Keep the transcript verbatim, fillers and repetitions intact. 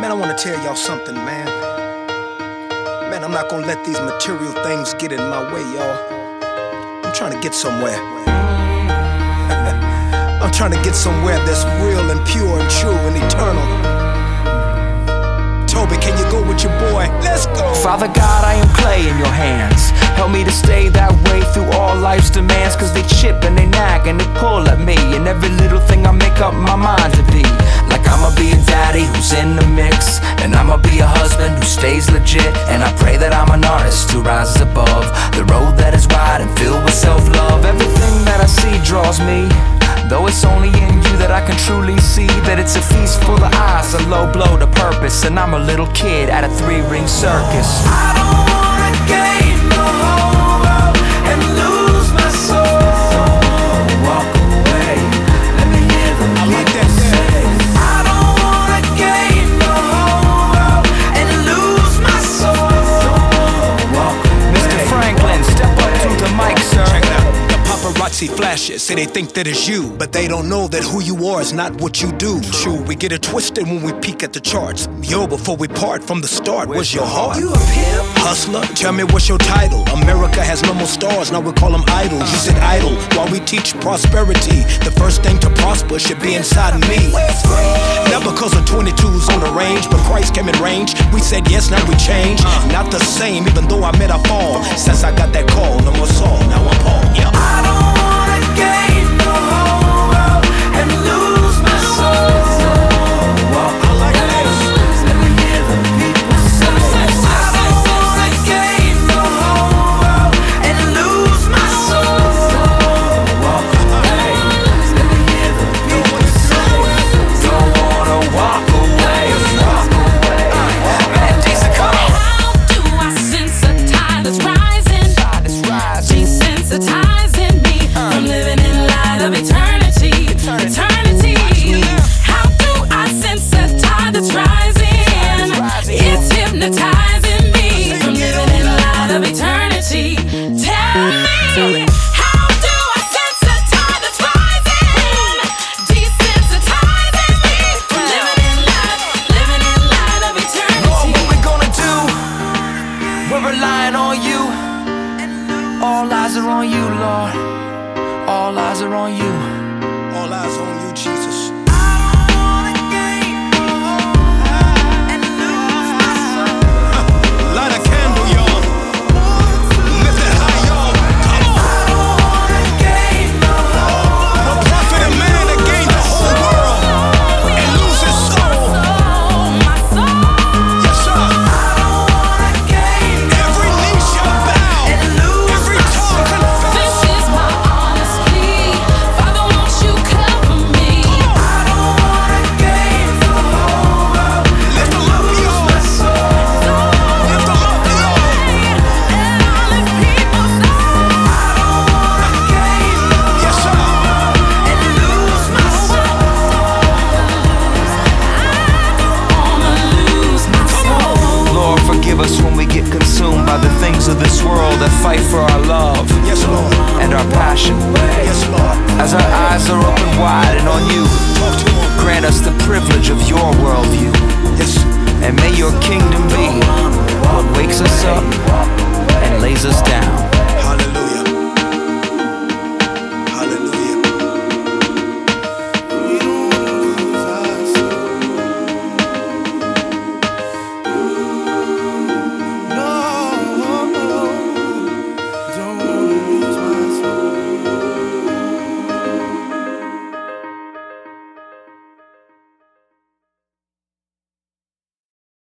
Man, I wanna tell y'all something, man. Man, I'm not gonna let these material things get in my way, y'all. I'm trying to get somewhere. I'm trying to get somewhere that's real and pure and true and eternal. Toby, can you go with your boy? Let's go! Father God, I am clay in your hands. Help me to stay that way through all life's demands, cause they chip and they nag and they pull at me, and every little thing I make up my mind to be. Like I'ma be a daddy who's in the mix, and I'ma be a husband who stays legit, and I pray that I'm an artist who rises above the road that is wide and filled with self-love. Everything that I see draws me, though it's only in you that I can truly see that it's a feast for the eyes, a low blow to purpose, and I'm a little kid at a three-ring circus. I don't wanna gain the whole world and lose my soul. Walk away, let me hear the people say. I don't wanna gain the whole world and lose my soul. Walk away. Mister Franklin, step up to the mic, sir. Check it out. Paparazzi flashes, say they think that it's you, but they don't know that who you are is not what you do. True, we get it twisted when we peek at the charts. Yo, before we part from the start, where's your heart? You a pimp? Hustler, tell me what's your title? America has no more stars, now we call them idols. You said idle, while we teach prosperity. The first thing to prosper should be inside of me. Never cause of twenty-twos on the range, but Christ came in range. We said yes, now we change. Not the same, even though I met a fall. Since I got that call, no more Saul, now I'm Paul. Yeah. I don't wanna gain the whole world and lose my soul. Walk away, let me hear the people say. I don't wanna gain the whole world and lose my soul. Walk away, let me hear the people say. Don't wanna walk away, walk away. Man, Jason, come on. How do I sense a tide that's rising? Tide is rising. Desensitizing me from living in light of eternity. Eternity. How do I sense a tide that's rising? It's hypnotizing me from living in light of eternity. Tell me, how do I sense a tide that's rising? Desensitizing me from living in light, living in light of eternity. Lord, what we gonna do? We're relying on you. All eyes are on you, Lord. All eyes are on you. All eyes on you, Jesus. Light a candle, y'all. Lift it high, y'all. Come on. What profit a man to gain the whole world and lose his soul? Yes, sir. Every knee shall bow, every tongue confess. This is my honest plea. Father, won't you cover me? I don't wanna gain the whole world. Lift them up, y'all. Lift them up, y'all. And all his people say, I don't wanna gain the Yes, sir. and lose my wanna lose my soul. Lord, forgive us when we get consumed by the things of this world that fight for our love Yes, Lord. and our passion. Yes, Lord. As our eyes are open wide and on you, Talk to him. grant us the privilege of your worldview. Yes. And may your kingdom be what wakes us up and lays us down.